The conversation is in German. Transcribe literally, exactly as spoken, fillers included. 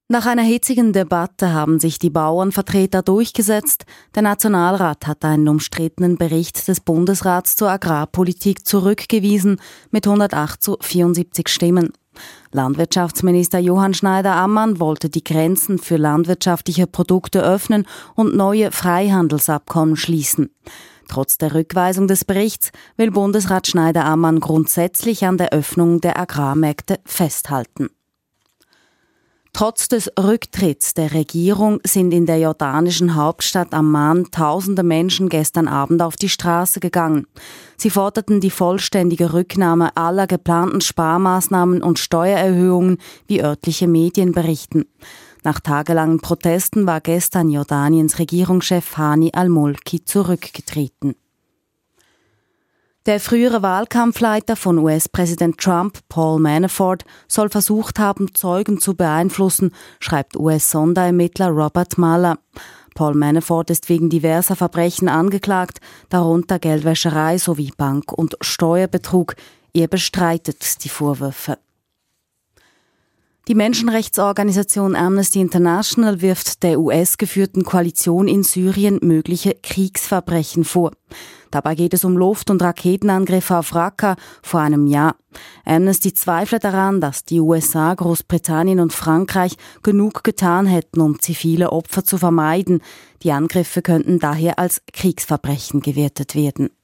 Nach einer hitzigen Debatte haben sich die Bauernvertreter durchgesetzt. Der Nationalrat hat einen umstrittenen Bericht des Bundesrats zur Agrarpolitik zurückgewiesen mit hundertacht zu vierundsiebzig Stimmen. Landwirtschaftsminister Johann Schneider-Ammann wollte die Grenzen für landwirtschaftliche Produkte öffnen und neue Freihandelsabkommen schließen. Trotz der Rückweisung des Berichts will Bundesrat Schneider-Ammann grundsätzlich an der Öffnung der Agrarmärkte festhalten. Trotz des Rücktritts der Regierung sind in der jordanischen Hauptstadt Amman tausende Menschen gestern Abend auf die Straße gegangen. Sie forderten die vollständige Rücknahme aller geplanten Sparmaßnahmen und Steuererhöhungen, wie örtliche Medien berichten. Nach tagelangen Protesten war gestern Jordaniens Regierungschef Hani al-Mulki zurückgetreten. Der frühere Wahlkampfleiter von U S-Präsident Trump, Paul Manafort, soll versucht haben, Zeugen zu beeinflussen, schreibt U S-Sonderermittler Robert Mueller. Paul Manafort ist wegen diverser Verbrechen angeklagt, darunter Geldwäscherei sowie Bank- und Steuerbetrug. Er bestreitet die Vorwürfe. Die Menschenrechtsorganisation Amnesty International wirft der U S-geführten Koalition in Syrien mögliche Kriegsverbrechen vor. Dabei geht es um Luft- und Raketenangriffe auf Raqqa vor einem Jahr. Amnesty zweifelt daran, dass die U S A, Großbritannien und Frankreich genug getan hätten, um zivile Opfer zu vermeiden. Die Angriffe könnten daher als Kriegsverbrechen gewertet werden.